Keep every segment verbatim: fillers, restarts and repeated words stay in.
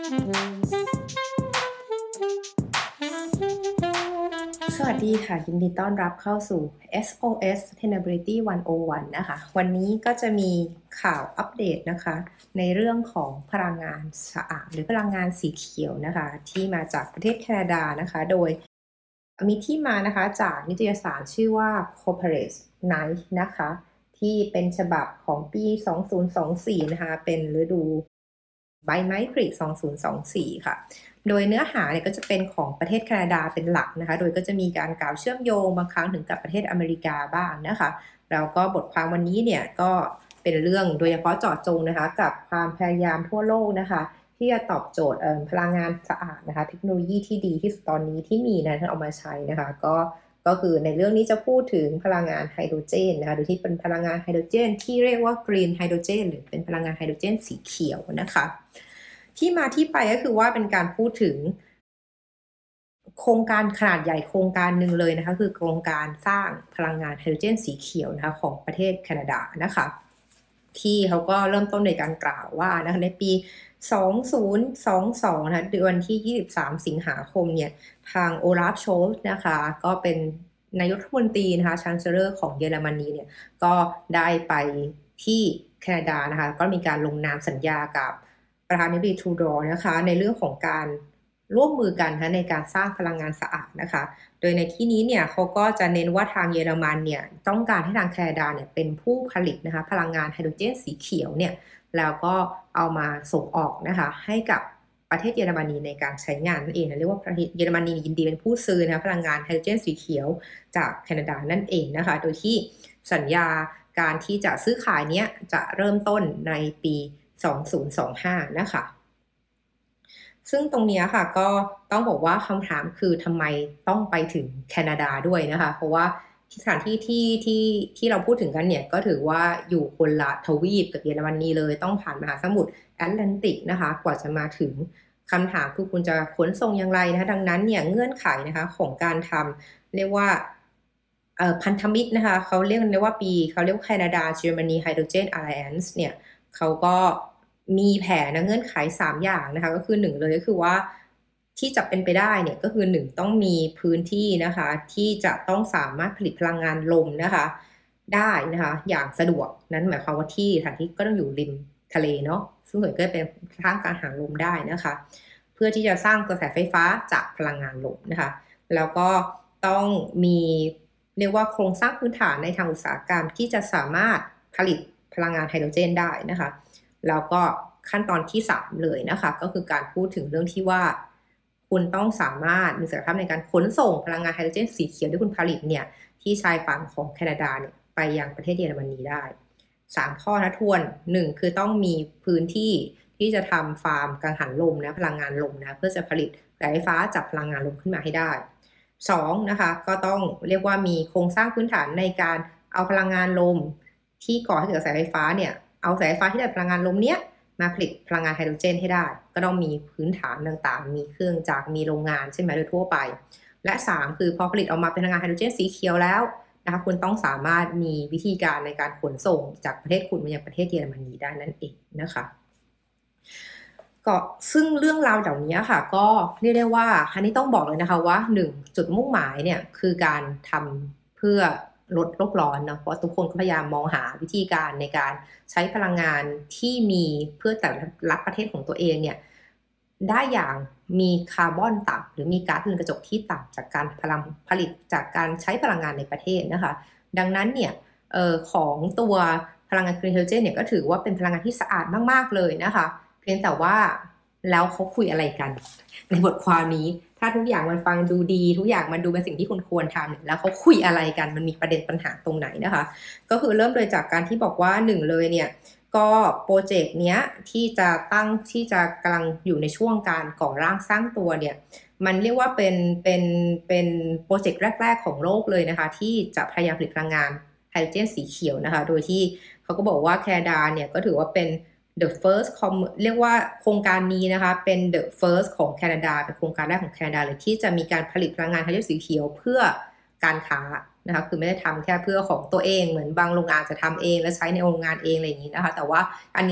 สวัสดีค่ะยินดีต้อนรับเข้าสู่ เอส โอ เอส Sustainability หนึ่งศูนย์หนึ่ง นะคะวันนี้ก็จะมีข่าวอัปเดตนะคะในเรื่องของพลังงานสะอาดหรือพลังงานสีเขียวนะคะที่มาจากประเทศแคนาดานะคะโดยมีที่มานะคะจากนิตยสารชื่อว่า Corporate Knights นะคะที่เป็นฉบับของปีสองพันยี่สิบสี่นะคะเป็นฤดูใบไม้ผลิสองพันยี่สิบสี่ค่ะโดยเนื้อหาเนี่ยก็จะเป็นของประเทศแคนาดาเป็นหลักนะคะโดยก็จะมีการกล่าวเชื่อมโยงบางครั้งถึงกับประเทศอเมริกาบ้างนะคะแล้วก็บทความวันนี้เนี่ยก็เป็นเรื่องโดยเฉพาะเจาะจงนะคะกับความพยายามทั่วโลกนะคะที่จะตอบโจทย์พลังงานสะอาดนะคะเทคโนโลยีที่ดีที่สุดตอนนี้ที่มีนะที่เอามาใช้นะคะก็ก็คือในเรื่องนี้จะพูดถึงพลังงานไฮโดรเจนนะคะโดยที่เป็นพลังงานไฮโดรเจนที่เรียกว่ากรีนไฮโดรเจนหรือเป็นพลังงานไฮโดรเจนสีเขียวนะคะที่มาที่ไปก็คือว่าเป็นการพูดถึงโครงการขนาดใหญ่โครงการหนึ่งเลยนะคะคือโครงการสร้างพลังงานไฮโดรเจนสีเขียวนะคะของประเทศแคนาดานะคะที่เขาก็เริ่มต้นในการกล่าวว่านะคะในปีสองพันยี่สิบสองนะคะเดือนที่ยี่สิบสามสิงหาคมเนี่ยทางโอลาฟโชลส์นะคะก็เป็นนายกรัฐมนตรีนะคะชันเซลเลอร์ของเยอรมนีเนี่ยก็ได้ไปที่แคนาดานะคะก็มีการลงนามสัญญากับประธานาธิบดีทรูดอร์นะคะในเรื่องของการร่วมมือกันนะในการสร้างพลังงานสะอาดนะคะโดยในที่นี้เนี่ยเขาก็จะเน้นว่าทางเยอรมันเนี่ยต้องการให้ทางแคนาดาเนี่ยเป็นผู้ผลิตนะคะพลังงานไฮโดรเจนสีเขียวเนี่ยแล้วก็เอามาส่งออกนะคะให้กับประเทศเยอรมนีในการใช้งานนั่นเองนะเรียกว่าประเทศเยอรมนียินดีเป็นผู้ซื้อนะพลังงานไฮโดรเจนสีเขียวจากแคนาดานั่นเองนะคะโดยที่สัญญาการที่จะซื้อขายเนี้ยจะเริ่มต้นในปีสองพันยี่สิบห้านะคะซึ่งตรงนี้ค่ะก็ต้องบอกว่าคำถามคือทำไมต้องไปถึงแคนาดาด้วยนะคะเพราะว่าสถานที่ที่ที่ที่เราพูดถึงกันเนี่ยก็ถือว่าอยู่คนละทวีปกับเยอรมนีเลยต้องผ่านมหาสมุทรแอตแลนติกนะคะกว่าจะมาถึงคำถามคือคุณจะขนส่งอย่างไรนะคะดังนั้นเนี่ยเงื่อนไขนะคะของการทำเรียกว่าพันธมิตรนะคะเขาเรียกกันว่าปีเขาเรียกว่าแคนาดาเยอรมนีไฮโดรเจนอะไลแอนซ์เนี่ยเขาก็มีแผนเงื่อนไขสามอย่างนะคะก็คือหนึ่งเลยก็คือว่าที่จะเป็นไปได้เนี่ยก็คือหนึ่งต้องมีพื้นที่นะคะที่จะต้องสามารถผลิตพลังงานลมนะคะได้นะคะอย่างสะดวกนั้นหมายความว่าที่สถานที่ก็ต้องอยู่ริมทะเลเนาะซึ่งส่วนก็เป็นทางการหาลมได้นะคะเพื่อที่จะสร้างกระแสไฟฟ้าจากพลังงานลมนะคะแล้วก็ต้องมีเรียกว่าโครงสร้างพื้นฐานในทางอุตสาหกรรมที่จะสามารถผลิตพลังงานไฮโดรเจนได้นะคะแล้วก็ขั้นตอนที่สามเลยนะคะก็คือการพูดถึงเรื่องที่ว่าคุณต้องสามารถมีศักยภาพในการขนส่งพลังงานไฮโดรเจนสีเขียวที่คุณผลิตเนี่ยที่ชายฝั่งของแคนาดาเนี่ยไปยังประเทศเยอรมนีได้สามข้อนะทวนหนึ่งคือต้องมีพื้นที่ที่จะทำฟาร์มกังหันลมนะพลังงานลมนะเพื่อจะผลิตกระแสไฟฟ้าจากพลังงานลมขึ้นมาให้ได้สองนะคะก็ต้องเรียกว่ามีโครงสร้างพื้นฐานในการเอาพลังงานลมที่ก่อให้เกิดกระแสไฟฟ้าเนี่ยเอากระแสไฟฟ้าที่ได้พลังงานลมเนี้ยมาผลิตพลังงานไฮโดรเจนให้ได้ก็ต้องมีพื้นฐานต่างๆมีเครื่องจักรมีโรงงานใช่ไหมโดยทั่วไปและสามคือพอผลิตออกมาเป็นพลังงานไฮโดรเจนสีเขียวแล้วนะคะคุณต้องสามารถมีวิธีการในการขนส่งจากประเทศคุณมายังประเทศเยอรมนีได้นั่นเองนะคะก็ซึ่งเรื่องราวเหล่านี้ค่ะก็เรียกได้ว่าอันนี้ต้องบอกเลยนะคะว่าหนึ่งจุดมุ่งหมายเนี่ยคือการทำเพื่อลดโลกร้อนเนาะเพราะทุกคนก็พยายามมองหาวิธีการในการใช้พลังงานที่มีเพื่อแต่ละประเทศของตัวเองเนี่ยได้อย่างมีคาร์บอนต่ำหรือมีก๊าซเรือนกระจกที่ต่ำจากการพลังผลิตจากการใช้พลังงานในประเทศนะคะดังนั้นเนี่ยเอ่อของตัวพลังงานกรีนไฮโดรเจนเนี่ยก็ถือว่าเป็นพลังงานที่สะอาดมากๆเลยนะคะเพียงแต่ว่าแล้วเขาคุยอะไรกันในบทความนี้ถ้าทุกอย่างมันฟังดูดีทุกอย่างมันดูเป็นสิ่งที่คุณควรทำแล้วเขาคุยอะไรกันมันมีประเด็นปัญหาตรงไหนนะคะก็คือเริ่มโดยจากการที่บอกว่าหนึ่งเลยเนี่ยก็โปรเจกต์เนี้ยที่จะตั้งที่จะกำลังอยู่ในช่วงการก่อร่างสร้างตัวเนี่ยมันเรียกว่าเป็นเป็นเป็นโปรเจกต์แรกๆของโลกเลยนะคะที่จะพยายามผลิตพลังงานไฮโดรเจนสีเขียวนะคะโดยที่เขาก็บอกว่าแคนาดาเนี่ยก็ถือว่าเป็น the first เรียกว่าโครงการนี้นะคะเป็น the first ของแคนาดาเป็นโครงการแรกของแคนาดาเลยที่จะมีการผลิตพลังงานไฮโดรเจนสีเขียวเพื่อการค้านะคะคือไม่ได้ทำแค่เพื่อของตัวเองเหมือนบางโรงงานจะทำเองแล้วใช้ในโรงงานเองอะไรอย่างนี้นะคะแต่ว่าอันนี้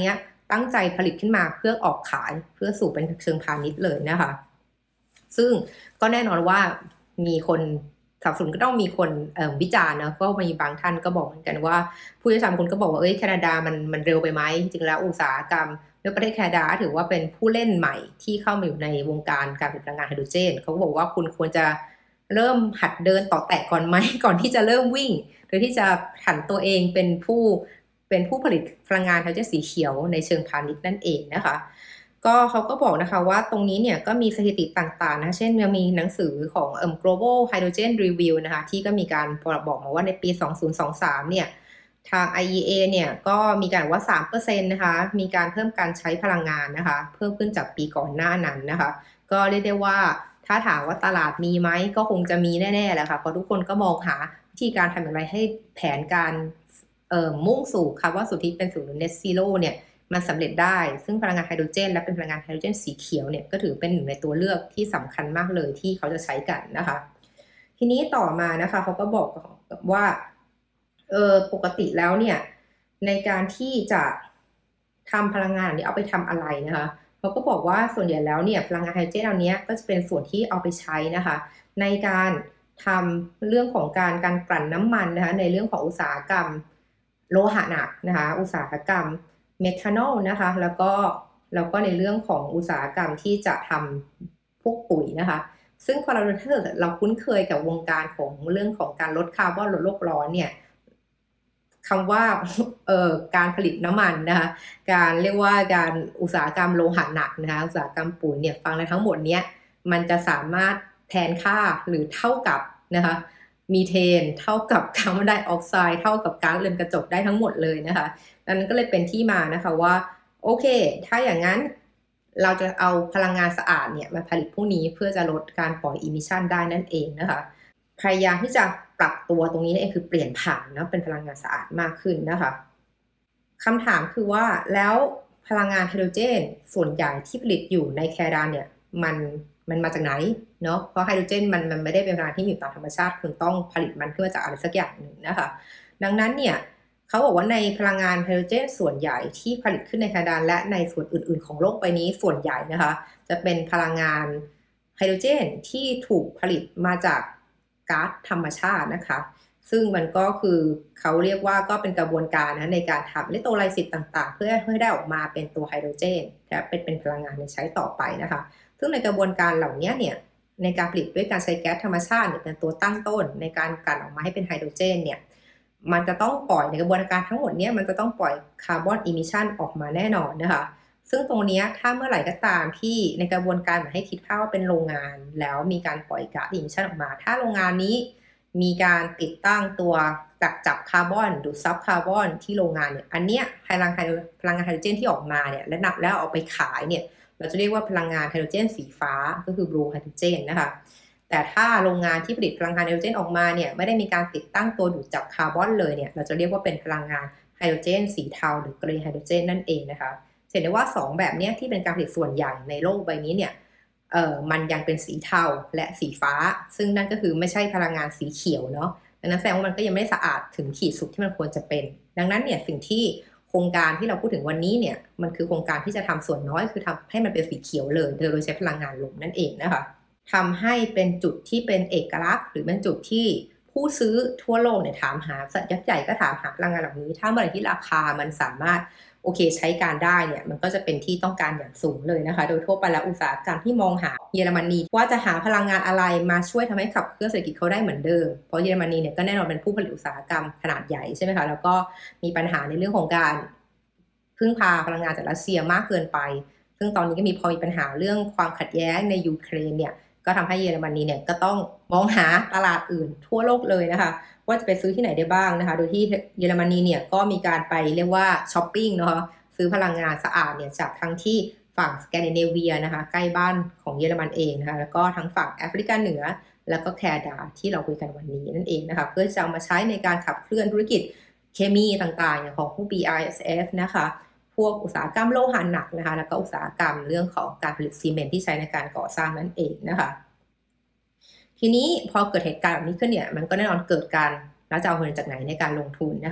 ตั้งใจผลิตขึ้นมาเพื่อออกขายเพื่อสู่เป็นเชิงพาณิชย์เลยนะคะซึ่งก็แน่นอนว่ามีคนสนับสนุนก็ต้องมีคนวิจารณ์นะก็มีบางท่านก็บอกเหมือนกันว่าผู้เชี่ยวชาญคนก็บอกว่าเอ้ยแคนาดามันมันเร็วไปไหมจริงๆแล้วอุตสาหกรรมในประเทศแคนาดาถือว่าเป็นผู้เล่นใหม่ที่เข้ามาอยู่ในวงการการผลิตพลังงานไฮโดรเจนเขาก็บอกว่าคุณควรจะเริ่มหัดเดินต่อแตะก่อนไหมก่อนที่จะเริ่มวิ่งโดยที่จะผันตัวเองเป็นผู้เป็นผู้ผลิตพลังงานไฮโดรเจนสีเขียวในเชิงพาณิชย์นั่นเองนะคะก็เขาก็บอกนะคะว่าตรงนี้เนี่ยก็มีสถิติต่างๆนะเช่นมีหนังสือของเอ่อ global hydrogen review นะคะที่ก็มีการบอกมาว่าในปีสองพันยี่สิบสามเนี่ยทาง ไอ อี เอ เนี่ยก็มีการว่า สามเปอร์เซ็นต์ นะคะมีการเพิ่มการใช้พลังงานนะคะเพิ่มขึ้นจากปีก่อนหน้านั้นนะคะก็เรียกได้ว่าถ้าถามว่าตลาดมีไหมก็คงจะมีแน่ๆแหละค่ะเพราะทุกคนก็มองหาวิธีการทำอย่างไรให้แผนการเอ่อมุ่งสู่คาร์บอนสุทธิเป็นศูนย์ net zero เนี่ยมันสำเร็จได้ซึ่งพลังงานไฮโดรเจนและเป็นพลังงานไฮโดรเจนสีเขียวเนี่ยก็ถือเป็นหนึ่งในตัวเลือกที่สำคัญมากเลยที่เขาจะใช้กันนะคะทีนี้ต่อมานะคะเขาก็บอกว่าเออปกติแล้วเนี่ยในการที่จะทำพลังงานนี้เอาไปทำอะไรนะคะเขาก็บอกว่าส่วนใหญ่แล้วเนี่ยพลังงานไฮโดรเจนเหล่านี้ก็จะเป็นส่วนที่เอาไปใช้นะคะในการทำเรื่องของการการกลั่นน้ำมันนะคะในเรื่องของอุตสาหกรรมโลหะหนักนะคะอุตสาหกรรมเมทานอลนะคะแล้วก็แล้วก็ในเรื่องของอุตสาหกรรมที่จะทำพวกปุ๋ยนะคะซึ่งพอเราถ้าเกิดเราคุ้นเคยกับวงการของเรื่องของการลดคาร์บอนลดโลกร้อนเนี่ยคำว่าเอ่อการผลิตน้ำมันนะคะการเรียกว่าการอุตสาหกรรมโลหะหนักนะคะอุตสาหกรรมปุ๋ยเนี่ยฟังแล้วทั้งหมดเนี้ยมันจะสามารถแทนค่าหรือเท่ากับนะคะมีเทนเท่ากับคาร์บอนไดออกไซด์เท่ากับก๊าซเรือนกระจกได้ทั้งหมดเลยนะคะดังนั้นก็เลยเป็นที่มานะคะว่าโอเคถ้าอย่างนั้นเราจะเอาพลังงานสะอาดเนี่ยมาผลิตพวกนี้เพื่อจะลดการปล่อยอิมิชันได้นั่นเองนะคะพยายามที่จะปรับตัวตรงนี้นั่นเองคือเปลี่ยนผ่านเนาะเป็นพลังงานสะอาดมากขึ้นนะคะคำถามคือว่าแล้วพลังงานไฮโดรเจนส่วนใหญ่ที่ผลิตอยู่ในแคนาดาเนี่ยมันมันมาจากไหนเนาะเพราะไฮโดรเจนมันมันไม่ได้เป็นพลังงานที่อยู่ตามธรรมชาติคุณต้องผลิตมันขึ้นมาจากอะไรสักอย่างหนึ่งนะคะดังนั้นเนี่ยเขาบอกว่าในพลังงานไฮโดรเจนส่วนใหญ่ที่ผลิตขึ้นในแคนาดาและในส่วนอื่นๆของโลกใบนี้ส่วนใหญ่นะคะจะเป็นพลังงานไฮโดรเจนที่ถูกผลิตมาจากก๊าซธรรมชาตินะคะซึ่งมันก็คือเขาเรียกว่าก็เป็นกระบวนการนะในการทำอิเล็กโทรไลซิสต่างๆเพื่อให้ได้ออกมาเป็นตัวไฮโดรเจนและเป็นเป็นพลังงานใช้ต่อไปนะคะซึ่งในกระบวนการเหล่านี้เนี่ยในการผลิตด้วยการใช้แก๊สธรรมชาติเนี่ยเป็นตัวตั้งต้นในการกลั่นออกมาให้เป็นไฮโดรเจนเนี่ยมันจะต้องปล่อยในกระบวนการทั้งหมดนี้มันจะต้องปล่อยคาร์บอนอิมิชันออกมาแน่นอนนะคะซึ่งตรงนี้ถ้าเมื่อไหร่ก็ตามที่ในกระบวนการเหมือนให้คิดภาพว่าเป็นโรงงานแล้วมีการปล่อยก๊าซอิมิชันออกมาถ้าโรงงานนี้มีการติดตั้งตัวจักจับคาร์บอนดูดซับคาร์บอนที่โรงงานเนี่ยอันเนี้ยพลังพลังงานไฮโดรเจนที่ออกมาเนี่ยและนับแล้วเอาไปขายเนี่ยเราจะเรียกว่าพลังงานไฮโดรเจนสีฟ้าก็คือ blue hydrogen นะคะแต่ถ้าโรงงานที่ผลิตพลังงานไฮโดรเจนออกมาเนี่ยไม่ได้มีการติดตั้งตัวดูดจับคาร์บอนเลยเนี่ยเราจะเรียกว่าเป็นพลังงานไฮโดรเจนสีเทาหรือ grey hydrogen นั่นเองนะคะเห็นได้ว่าสองแบบนี้ที่เป็นการผลิตส่วนใหญ่ในโลกใบนี้เนี่ยเอ่อมันยังเป็นสีเทาและสีฟ้าซึ่งนั่นก็คือไม่ใช่พลังงานสีเขียวเนาะดังนั้นแสดงว่ามันก็ยังไม่ได้สะอาดถึงขีดสุดที่มันควรจะเป็นดังนั้นเนี่ยสิ่งที่โครงการที่เราพูดถึงวันนี้เนี่ยมันคือโครงการที่จะทำส่วนน้อยคือทำให้มันเป็นสีเขียวเลยโดยใช้พลังงานลมนั่นเองนะคะทำให้เป็นจุดที่เป็นเอกลักษณ์หรือเป็นจุดที่ผู้ซื้อทั่วโลกเนี่ยถามหาสัตว์ยักษ์ใหญ่ก็ถามหาพลังงานเหล่านี้ถ้าเมื่อไหร่ที่ราคามันสามารถโอเคใช้การได้เนี่ยมันก็จะเป็นที่ต้องการอย่างสูงเลยนะคะโดยทั่วไปแล้วอุตสาหกรรมที่มองหาเยอรมนีว่าจะหาพลังงานอะไรมาช่วยทำให้ขับเคลื่อนเศรษฐกิจเขาได้เหมือนเดิมเพราะเยอรมนีเนี่ยก็แน่นอนเป็นผู้ผลิตอุตสาหกรรมขนาดใหญ่ใช่ไหมคะแล้วก็มีปัญหาในเรื่องของการพึ่งพาพลังงานจากรัสเซียมากเกินไปซึ่งตอนนี้ก็มีพอมีปัญหาเรื่องความขัดแย้งในยูเครนเนี่ยก็ทำให้เยอรมนีเนี่ยก็ต้องมองหาตลาดอื่นทั่วโลกเลยนะคะว่าจะไปซื้อที่ไหนได้บ้างนะคะโดยที่เยอรมนีเนี่ยก็มีการไปเรียกว่าช้อปปิ้งเนาะซื้อพลังงานสะอาดเนี่ยจากทั้งที่ฝั่งสแกนดิเนเวียนะคะใกล้บ้านของเยอรมันเองนะคะแล้วก็ทั้งฝั่งแอฟริกาเหนือแล้วก็แคนาดาที่เราคุยกันวันนี้นั่นเองนะคะเพื่อจะเอามาใช้ในการขับเคลื่อนธุรกิจเคมีต่างๆอย่างของผู้ บี ไอ เอส เอฟ นะคะพวกอุตสาหกรรมโลหะหนักนะคะแล้วก็อุตสาหกรรมเรื่องของการผลิตซีเมนต์ที่ใช้ในการก่อสร้างนั่นเองนะคะทีนี้พอเกิดเหตุการณ์แบบนี้ขึ้นเนี่ยมันก็แน่นอนเกิดการแล้วจะเอาเงินจากไหนในการลงทุนนะคะ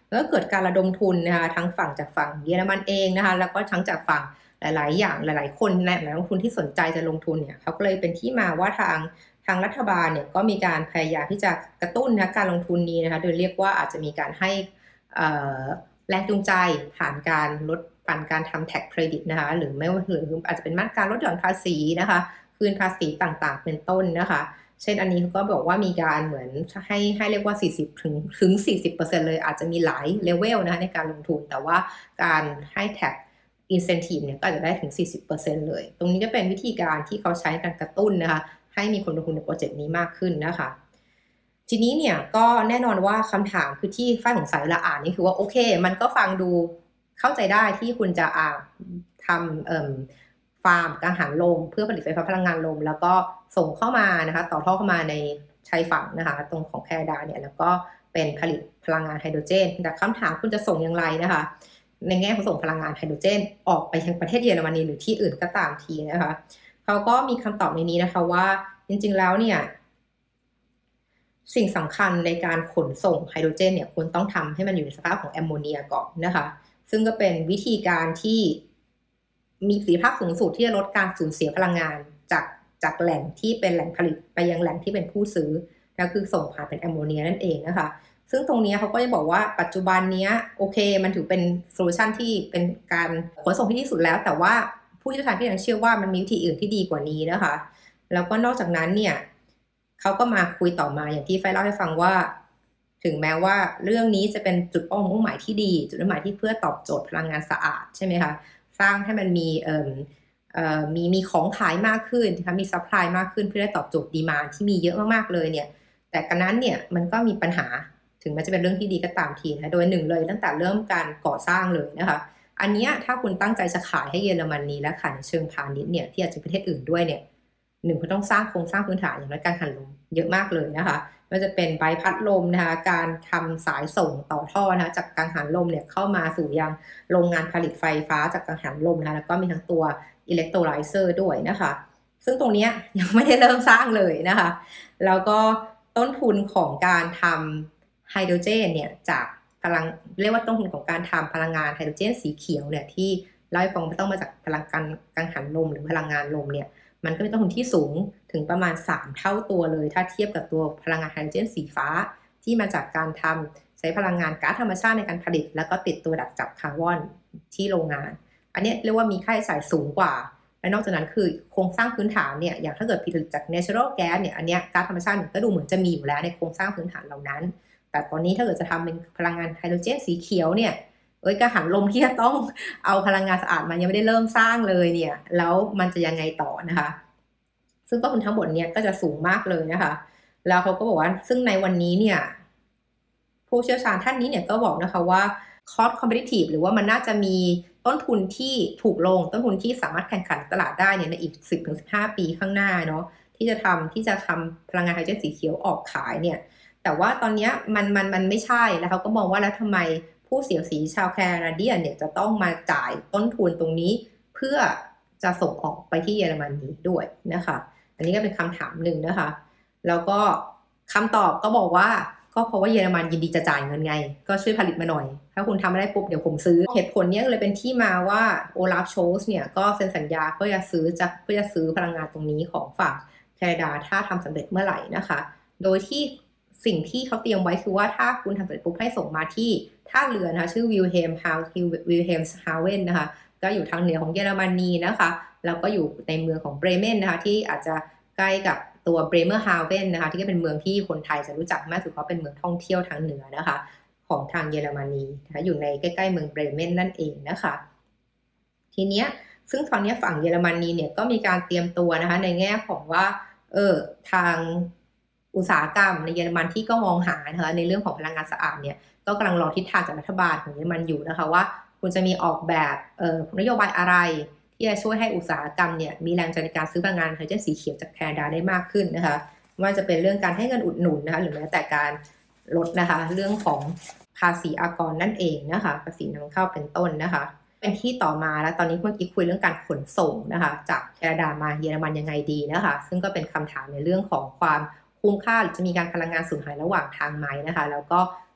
แล้วก็เกิดการระดมทุนนะคะทั้งฝั่งจากฝั่งเยอรมันเองนะคะแล้วก็ทั้งจากฝั่งหลายๆอย่างหลายๆคนและนักลงทุนที่สนใจจะลงทุนเนี่ยเขาก็เลยเป็นที่มาว่าทางทางรัฐบาลเนี่ยก็มีการพยายามที่จะกระตุ้นนะการลงทุนนี้นะคะโดยเรียกว่าอาจจะมีการให้แรงจูงใจผ่านการลดผ่านการทำแท็กเครดิตนะคะหรือไม่หรืออาจจะเป็นมาตรการลดหย่อนภาษีนะคะคืนภาษีต่างๆเป็นต้นนะคะเช่นอันนี้เขาก็บอกว่ามีการเหมือนให้ให้เรียกว่าสี่สิบถึงถึง สี่สิบเปอร์เซ็นต์ เลยอาจจะมีหลายเลเวลนะคะในการลงทุนแต่ว่าการให้แท็กincentive เนี่ยก็อาจจะได้ถึง สี่สิบเปอร์เซ็นต์ เลยตรงนี้ก็เป็นวิธีการที่เขาใช้การกระตุ้นนะคะให้มีคนลงทุนในโปรเจกต์นี้มากขึ้นนะคะทีนี้เนี่ยก็แน่นอนว่าคำถามคือที่ฝ้ายสงสัยเวลาอ่านนี่คือว่าโอเคมันก็ฟังดูเข้าใจได้ที่คุณจะอ่าทำเอ่อฟาร์มกังหันลมเพื่อผลิตไฟฟ้าพลังงานลมแล้วก็ส่งเข้ามานะคะต่อท่อเข้ามาในชายฝั่งนะคะตรงของแคนาดาเนี่ยแล้วก็เป็นผลิตพลังงานไฮโดรเจนแต่คำถามคุณจะส่งอย่างไรนะคะในแง่ของส่งพลังงานไฮโดรเจนออกไปยังประเทศเยอรมนีหรือที่อื่นก็ตามทีนะคะเขาก็มีคำตอบในนี้นะคะว่าจริงๆแล้วเนี่ยสิ่งสำคัญในการขนส่งไฮโดรเจนเนี่ยคุณต้องทำให้มันอยู่ในสภาพของแอมโมเนียก่อนนะคะซึ่งก็เป็นวิธีการที่มีประสิทธิภาพสูงสุดที่จะลดการสูญเสียพลังงานจากจากแหล่งที่เป็นแหล่งผลิตไปยังแหล่งที่เป็นผู้ซื้อก็คือส่งผ่านเป็นแอมโมเนียนั่นเองนะคะซึ่งตรงนี้เขาก็จะบอกว่าปัจจุบันนี้โอเคมันถือเป็นโซลูชันที่เป็นการขนส่งที่ดีสุดแล้วแต่ว่าผู้เชี่ยวชาญก็ยังเชื่อว่ามันมีวิธีอื่นที่ดีกว่านี้นะคะแล้วก็นอกจากนั้นเนี่ยเขาก็มาคุยต่อมาอย่างที่ไฟเล่าให้ฟังว่าถึงแม้ว่าเรื่องนี้จะเป็นจุดเป้าหมายที่ดีจุดเป้าหมายที่เพื่อตอบโจทย์พลังงานสะอาดใช่ไหมคะสร้างให้มันมีเอ่อเอ่อมีมีของขายมากขึ้นนะคะมีซัพพลายมากขึ้นเพื่อได้ตอบโจทย์ดีมานด์ที่มีเยอะมากๆเลยเนี่ยแต่กันนั้นเนี่ยมันก็มีปัญหาถึงแม้จะเป็นเรื่องที่ดีก็ตามทีนะโดยหนึ่งเลยตั้งแต่เริ่มการก่อสร้างเลยนะคะอันนี้ถ้าคุณตั้งใจจะขายให้เยอรมนีและขายในเชิงพาณิชย์เนี่ยที่อาจจะประเทศอื่นด้วยเนี่ยหนึ่งคุณต้องสร้างโครงสร้างพื้นฐานอย่างไรการหันลมเยอะมากเลยนะคะมันจะเป็นใบพัดลมนะคะการทำสายส่งต่อท่อนะคะจากกังหันลมเนี่ยเข้ามาสู่ยังโรงงานผลิตไฟฟ้าจากกังหันลมนะคะแล้วก็มีทั้งตัวอิเล็กโทรไลเซอร์ด้วยนะคะซึ่งตรงนี้ยังไม่ได้เริ่มสร้างเลยนะคะแล้วก็ต้นทุนของการทำไฮโดรเจนเนี่ยจากพลังเรียกว่าต้นทุนของการทำพลังงานไฮโดรเจนสีเขียวเนี่ยที่เล่าให้ฟังไม่ต้องมาจากพลังงานกังหันลมหรือพลังงานลมเนี่ยมันก็มีต้นทุนที่สูงถึงประมาณสามเท่าตัวเลยถ้าเทียบกับตัวพลังงานไฮโดรเจนสีฟ้าที่มาจากการทำใช้พลังงานก๊าซธรรมชาติในการผลิตแล้วก็ติดตัวดักจับคาร์บอนที่โรงงานอันนี้เรียกว่ามีค่าใช้จ่ายสูงกว่าและนอกจากนั้นคือโครงสร้างพื้นฐานเนี่ยอย่างถ้าเกิดผลิตจาก natural gas เนี่ยอันนี้ก๊าซธรรมชาติก็ดูเหมือนจะมีอยู่แล้วในโครงสร้างพื้นฐานเหล่านั้นแต่ตอนนี้ถ้าเกิดจะทำเป็นพลังงานไฮโดรเจนสีเขียวเนี่ยเอ้ยกังหันลมที่จะต้องเอาพลังงานสะอาดมายังไม่ได้เริ่มสร้างเลยเนี่ยแล้วมันจะยังไงต่อนะคะซึ่งต้นทุนทั้งหมดเนี่ยก็จะสูงมากเลยนะคะแล้วเขาก็บอกว่าซึ่งในวันนี้เนี่ยผู้เชี่ยวชาญท่านนี้เนี่ยก็บอกนะคะว่า cost competitive หรือว่ามันน่าจะมีต้นทุนที่ถูกลงต้นทุนที่สามารถแข่งขันตลาดได้เนี่ยในอีก สิบถึงสิบห้า ปีข้างหน้าเนาะที่จะทำที่จะทำพลังงานไฮโดรเจนสีเขียวออกขายเนี่ยแต่ว่าตอนนี้มันมันมันไม่ใช่แล้วเขาก็มองว่าแล้วทำไมผู้เสียภาษีชาวแคนาเดียนเนี่ยจะต้องมาจ่ายต้นทุนตรงนี้เพื่อจะส่งออกไปที่เยอรมนีด้วยนะคะอันนี้ก็เป็นคำถามหนึ่งนะคะแล้วก็คำตอบก็บอกว่าก็เพราะว่าเยอรมันยินดีจะจ่ายเงินไงก็ช่วยผลิตมาหน่อยถ้าคุณทำไม่ได้ปุ๊บเดี๋ยวผมซื้อเหตุผลนี้เลยเป็นที่มาว่าโอลาฟโชลส์เนี่ยก็เซ็นสัญญาเพื่อจะซื้อจะเพื่อจะซื้อพลังงานตรงนี้ของฝั่งแคนาดาถ้าทำสำเร็จเมื่อไหร่นะคะโดยที่สิ่งที่เขาเตรียมไว้คือว่าถ้าคุณทำสำเร็จปุ๊บให้ส่งมาที่ท่าเรือนะคะชื่อวิลเฮมฮาววิลเฮมส์ฮาวเวนนะคะก็อยู่ทางเหนือของเยอรมนีนะคะแล้วก็อยู่ในเมืองของเบรเมนนะคะที่อาจจะใกล้กับตัวเบรเมอร์ฮาวเวนนะคะที่ก็เป็นเมืองที่คนไทยจะรู้จักมากสุดเพราะเป็นเมืองท่องเที่ยวทางเหนือนะคะของทางเยอรมนีนะคะอยู่ในใกล้ๆเมืองเบรเมนนั่นเองนะคะทีเนี้ยซึ่งตอนนี้ฝั่งเยอรมนีเนี่ยก็มีการเตรียมตัวนะคะในแง่ของว่าเออทางอุตสาหกรรมในเยอรมันที่ก็มองหานะคะในเรื่องของพลังงานสะอาดเนี่ยก็กำลังรอทิศทางจากรัฐบาลของเยอรมันอยู่นะคะว่าคุณจะมีออกแบบเอ่อนโยบายอะไรที่จะช่วยให้อุตสาหกรรมเนี่ยมีแรงใจในการซื้อพลังงานไฮโดรเจนสีเขียวจากแคนาดาได้มากขึ้นนะคะว่าจะเป็นเรื่องการให้เงินอุดหนุนนะคะหรือแม้แต่การลดนะคะเรื่องของภาษีอากรนั่นเองนะคะภาษีนำเข้าเป็นต้นนะคะเป็นที่ต่อมาแล้วตอนนี้เมื่อกี้คุยเรื่องการขนส่งนะคะจากแคนาดามาเยอรมันยังไงดีนะคะซึ่งก็เป็นคำถามในเรื่องของความคุ้มค่าหรือจะมีการพลังงานสูญหายระหว่างทางไหมนะคะแล้วก็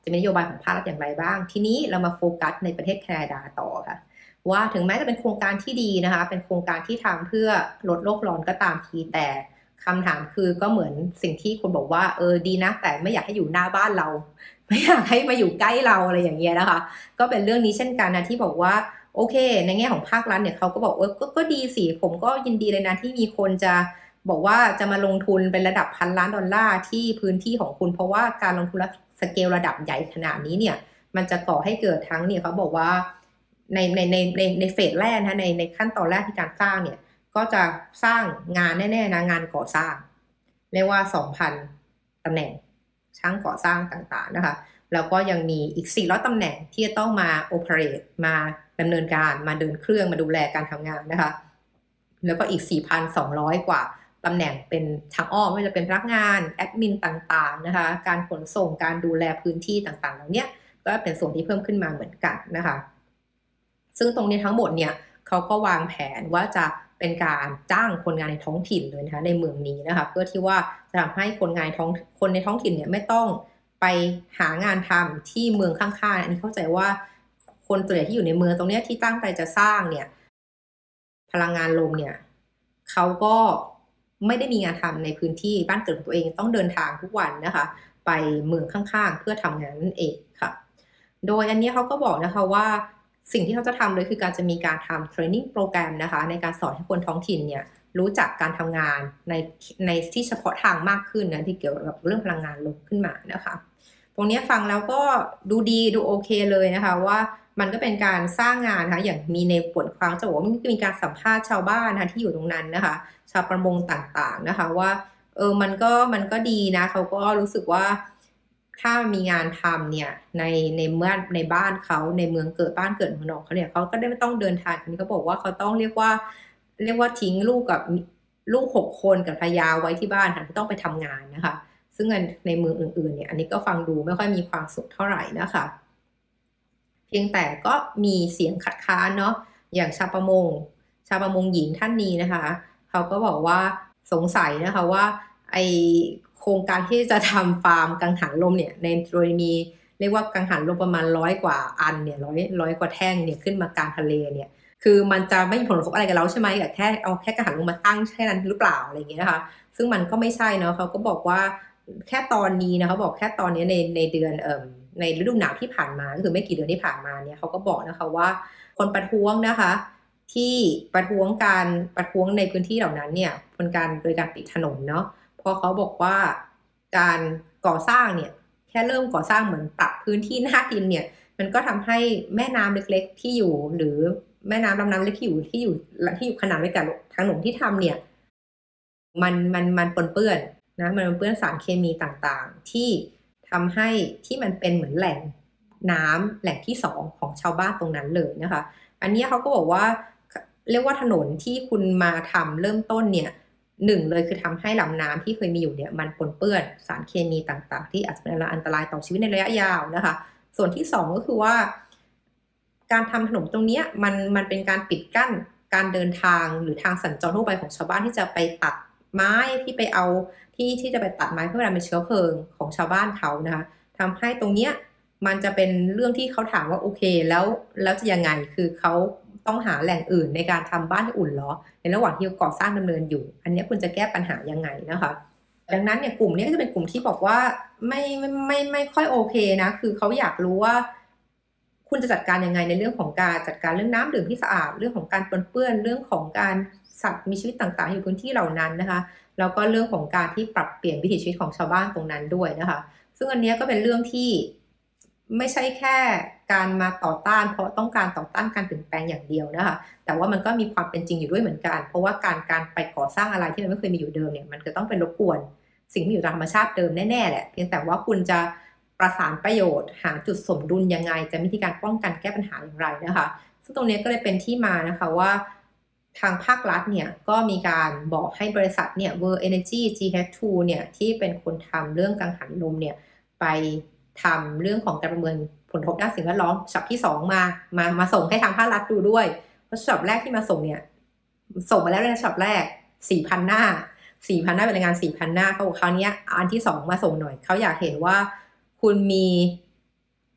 จะมีนโยบายของภาครัฐอย่างไรบ้างทีนี้เรามาโฟกัสในประเทศแคนาดาต่อค่ะว่าถึงแม้จะเป็นโครงการที่ดีนะคะเป็นโครงการที่ทำเพื่อลดโลกร้อนก็ตามทีแต่คำถามคือก็เหมือนสิ่งที่คนบอกว่าเออดีนะแต่ไม่อยากให้อยู่หน้าบ้านเราไม่อยากให้มาอยู่ใกล้เราอะไรอย่างเงี้ยนะคะก็เป็นเรื่องนี้เช่นกันนะที่บอกว่าโอเคในแง่ของภาครัฐเนี่ยเขาก็บอกว่าก็ก็ดีสิผมก็ยินดีเลยนะที่มีคนจะบอกว่าจะมาลงทุนเป็นระดับพันล้านดอลลาร์ที่พื้นที่ของคุณเพราะว่าการลงทุนสเกลระดับใหญ่ขนาดนี้เนี่ยมันจะก่อให้เกิดทั้งเนี่ยเขาบอกว่าในในในในในเฟสแรกนะในในขั้นตอนแรกที่การสร้างเนี่ยก็จะสร้างงานแน่ๆนะงานก่อสร้างเรียกว่า สองพัน ตำแหน่งช่างก่อสร้างต่างๆนะคะแล้วก็ยังมีอีกสี่ร้อยตำแหน่งที่จะต้องมาโอเปเรตมาดำเนินการมาเดินเครื่องมาดูแลการทำงานนะคะแล้วก็อีก สี่พันสองร้อย กว่าตำแหน่งเป็นทางอ้อมไม่ว่าจะเป็นพนักงานแอดมินต่างๆนะคะการขนส่งการดูแลพื้นที่ต่างๆเหล่านี้ก็เป็นส่วนที่เพิ่มขึ้นมาเหมือนกันนะคะซึ่งตรงนี้ทั้งหมดเนี่ยเขาก็วางแผนว่าจะเป็นการจ้างคนงานในท้องถิ่นเลยนะคะในเมืองนี้นะคะเพื่อที่ว่าจะทำให้คนงานท้องคนในท้องถิ่นเนี่ยไม่ต้องไปหางานทำที่เมืองข้างๆอันนี้เข้าใจว่าคนส่วนใหญ่ที่อยู่ในเมืองตรงนี้ที่ตั้งใจจะสร้างเนี่ยพลังงานลมเนี่ยเขาก็ไม่ได้มีงานทำในพื้นที่บ้านเกิดของตัวเองต้องเดินทางทุกวันนะคะไปเมืองข้างๆเพื่อทำงานนั่นเองค่ะโดยอันนี้เขาก็บอกนะคะว่าสิ่งที่เขาจะทำเลยคือการจะมีการทำเทรนนิ่งโปรแกรมนะคะในการสอนให้คนท้องถิ่นเนี่ยรู้จักการทำงานในในที่เฉพาะทางมากขึ้นนะที่เกี่ยวกับเรื่องพลังงานลมขึ้นมานะคะตรงนี้ฟังแล้วก็ดูดีดูโอเคเลยนะคะว่ามันก็เป็นการสร้างงานนะคะอย่างมีในบทความจะบอกว่ามันมีการสัมภาษณ์ชาวบ้านนะคะที่อยู่ตรงนั้นนะคะชาวประมงต่างๆนะคะว่าเออมันก็มันก็ดีนะเขาก็รู้สึกว่าถ้ามีงานทำเนี่ยในในเมื่อในบ้านเขาในเมืองเกิดบ้านเกิดเมืองนอนเขาเนี่ยเขาก็ได้ไม่ต้องเดินทางนี้เขาบอกว่าเขาต้องเรียกว่าเรียกว่าทิ้งลูกกับลูกหกคนกับภรรยาไว้ที่บ้านค่ะที่ต้องไปทำงานนะคะซึ่งในเมืองอื่นๆเนี่ยอันนี้ก็ฟังดูไม่ค่อยมีความสุขเท่าไหร่นะคะเพียงแต่ก็มีเสียงคัดค้านเนาะอย่างชาวประมงชาวประมงหญิงท่านนี้นะคะเขาก็บอกว่าสงสัยนะคะว่าไอโครงการที่จะทำฟาร์มกังหันลมเนี่ยในโดยมีเรียกว่ากังหันลมประมาณร้อยกว่าอันเนี่ยร้อยร้อยกว่าแท่งเนี่ยขึ้นมากลางทะเลเนี่ยคือมันจะไม่มีผลกระทบอะไรกับเราใช่ไหมแต่แค่เอาแค่กังหันลมมาตั้งแค่นั้นหรือเปล่าอะไรอย่างเงี้ยนะคะซึ่งมันก็ไม่ใช่เนาะเขาก็บอกว่าแค่ตอนนี้นะเขาบอกแค่ตอนนี้ในในเดือนเอ่อในฤดูหนาวที่ผ่านมาก็คือไม่กี่เดือนที่ผ่านมาเนี่ยเขาก็บอกนะคะว่าคนประท้วงนะคะที่ประท้วงการประท้วงในพื้นที่เหล่านั้นเนี่ยเป็นการโดยการปิดถนนเนาะพอเขาบอกว่าการก่อสร้างเนี่ยแค่เริ่มก่อสร้างเหมือนปรับพื้นที่หน้าดินเนี่ยมันก็ทำให้แม่น้ำเล็กๆที่อยู่หรือแม่น้ำลำน้ำเล็กที่อยู่ที่อยู่ที่อยู่ขนาดเล็กกับถนนที่ทำเนี่ยมันมันมันปนเปื้อนนะมันปนเปื้อนสารเคมีต่างๆที่ทำให้ที่มันเป็นเหมือนแหล่งน้ำแหล่งที่สองของชาวบ้านตรงนั้นเลยนะคะอันนี้เขาก็บอกว่าเรียกว่าถนนที่คุณมาทำเริ่มต้นเนี่ยหนึ่งเลยคือทำให้ลำน้ำที่เคยมีอยู่เนี่ยมันปนเปื้อนสารเคมีต่างๆที่อาจจะเป็นอันตรายต่อชีวิตในระยะยาวนะคะส่วนที่สองก็คือว่าการทำถนนตรงนี้มันมันเป็นการปิดกั้นการเดินทางหรือทางสัญจรทั่วไปของชาวบ้านที่จะไปตัดไม้ที่ไปเอาที่ที่จะไปตัดไม้เพื่อเป็นเชื้อเพลิงของชาวบ้านเขานะคะทำให้ตรงเนี้ยมันจะเป็นเรื่องที่เขาถามว่าโอเคแล้วแล้วจะยังไงคือเขาต้องหาแหล่งอื่นในการทำบ้านให้อุ่นเหรอในระหว่างที่ก่อสร้างดำเนินอยู่อันนี้คุณจะแก้ปัญหายังไงนะคะดังนั้นเนี่ยกลุ่มนี้ก็จะเป็นกลุ่มที่บอกว่าไม่ไม่ไม่ไม่ค่อยโอเคนะคือเขาอยากรู้ว่าคุณจะจัดการยังไงในเรื่องของการจัดการเรื่องน้ำดื่มที่สะอาดเรื่องของการปนเปื้อนเรื่องของการสัตว์มีชีวิตต่างๆอยู่พื้นที่เหล่านั้นนะคะแล้วก็เรื่องของการที่ปรับเปลี่ยนวิถีชีวิตของชาวบ้านตรงนั้นด้วยนะคะซึ่งอันนี้ก็เป็นเรื่องที่ไม่ใช่แค่การมาต่อต้านเพราะต้องการต่อต้านการเปลี่ยนแปลงอย่างเดียวนะคะแต่ว่ามันก็มีความเป็นจริงอยู่ด้วยเหมือนกันเพราะว่าการการไปก่อสร้างอะไรที่มันไม่เคยมีอยู่เดิมเนี่ยมันจะต้องเป็นรบกวนสิ่งที่อยู่ตามธรรมชาติเดิมแน่ๆแหละเพียงแต่ว่าคุณจะประสานประโยชน์หาจุดสมดุลยังไงจะมีวิธีการป้องกันแก้ปัญหาอย่างไรนะคะซึ่งตรงนี้ก็เลยเป็นที่มานะคะว่าทางภาครัฐเนี่ยก็มีการบอกให้บริษัทเนี่ย World Energy จี เอช ทู เนี่ยที่เป็นคนทำเรื่องกังหันลมเนี่ยไปทำเรื่องของการประเมินผลกระทบด้านสิ่งแวดล้อมฉบับที่สองมามามาส่งให้ทางภาครัฐดูด้วยเพราะฉบับแรกที่มาส่งเนี่ยส่งมาแล้วในฉบับแรก สี่พัน หน้า สี่พัน หน้าเป็นรายงาน สี่พัน หน้าเขาบอกคราวนี้อันที่สองมาส่งหน่อยเขาอยากเห็นว่าคุณมี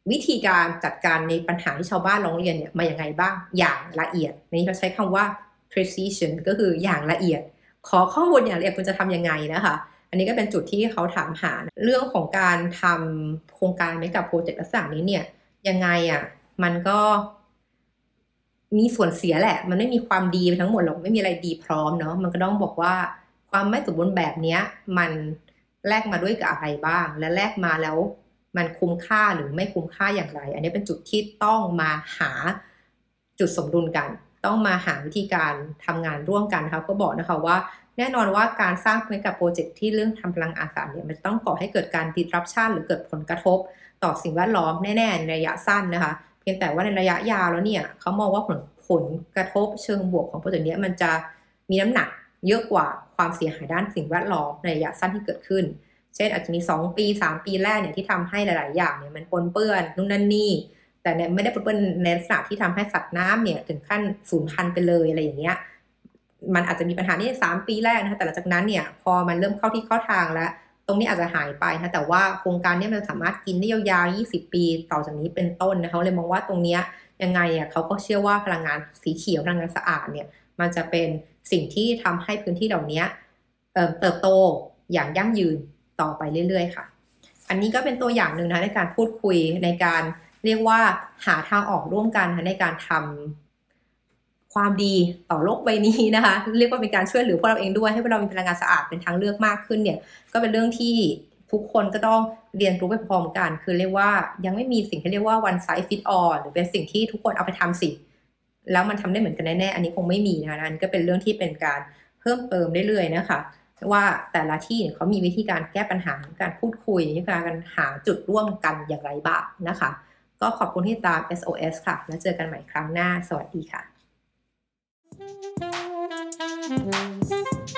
วิธีการจัดการในปัญหาที่ชาวบ้านร้องเรียนเนี่ยมาอย่างไงบ้างอย่างละเอียดนี้เราใช้คำว่า precision ก็คืออย่างละเอียดขอข้อมูลอย่างละเอียดคุณจะทำยังไงนะคะอันนี้ก็เป็นจุดที่เขาถามหาเรื่องของการทำโครงการเมกะโปรเจกต์ลักษณะนี้เนี่ยยังไงอ่ะมันก็มีส่วนเสียแหละมันไม่มีความดีไปทั้งหมดหรอกไม่มีอะไรดีพร้อมเนาะมันก็ต้องบอกว่าความไม่สมบูรณ์แบบนี้มันแลกมาด้วยกับอะไรบ้างและแลกมาแล้วมันคุ้มค่าหรือไม่คุ้มค่าอย่างไรอันนี้เป็นจุดที่ต้องมาหาจุดสมดุลกันต้องมาหาวิธีการทำงานร่วมกันนะคะก็บอกนะคะว่าแน่นอนว่าการสร้างเมกะโปรเจกต์ที่เรื่องทำพลังงานสะอาดเนี่ยมันต้องก่อให้เกิดการ disruption หรือเกิดผลกระทบต่อสิ่งแวดล้อมแน่ๆในระยะสั้นนะคะเพียงแต่ว่าในระยะยาวแล้วเนี่ยเขามองว่าผลผลกระทบเชิงบวกของโปรเจกต์นี้มันจะมีน้ำหนักเยอะกว่าความเสียหายด้านสิ่งแวดล้อมในระยะสั้นที่เกิดขึ้นเช่นอาจจะมีสองปีสามปีแรกเนี่ยที่ทำให้หลายๆอย่างเนี่ยมันปนเปื้อนนู่นนั่นนี่แต่เนี่ยไม่ได้ปนเปื้อนในลักษณะที่ทำให้สัตว์น้ำเนี่ยถึงขั้นสูญพันธุ์ไปเลยอะไรอย่างเงี้ยมันอาจจะมีปัญหาที่สามปีแรกนะคะแต่หลังจากนั้นเนี่ยพอมันเริ่มเข้าที่เข้าทางแล้วตรงนี้อาจจะหายไปนะแต่ว่าโครงการนี้มันสามารถกินได้ยาวๆยี่สิบปีต่อจากนี้เป็นต้นนะคะเลยมองว่าตรงนี้ยังไงอ่ะเขาก็เชื่อว่าพลังงานสีเขียวพลังงานสะอาดเนี่ยมันจะเป็นสิ่งที่ทำให้พื้นที่เหล่านี้เอ่อเติบโตอย่างยั่งยืนต่อไปเรื่อยๆค่ะอันนี้ก็เป็นตัวอย่างหนึ่งนะในการพูดคุยในการเรียกว่าหาทางออกร่วมกันในการทำความดีต่อโลกใบนี้นะคะเรียกว่าเป็นการช่วยเหลือพวกเราเองด้วยให้พวกเรามีพลังงานสะอาดเป็นทางเลือกมากขึ้นเนี่ยก็เป็นเรื่องที่ทุกคนก็ต้องเรียนรู้ไปพร้อมกันคือเรียกว่ายังไม่มีสิ่งที่เรียกว่า one size fit all หรือเป็นสิ่งที่ทุกคนเอาไปทำสิแล้วมันทำได้เหมือนกันแน่ๆอันนี้คงไม่มีนะคะอันนี้ก็เป็นเรื่องที่เป็นการเพิ่มเติมเรื่อยๆนะคะว่าแต่ละที่เขามีวิธีการแก้ปัญหาการพูดคุยการหาจุดร่วมกันอย่างไรบ้างนะคะก็ขอบคุณที่ตาม เอส โอ เอส ค่ะแล้วเจอกันใหม่ครั้งหน้าสวัสดีค่ะ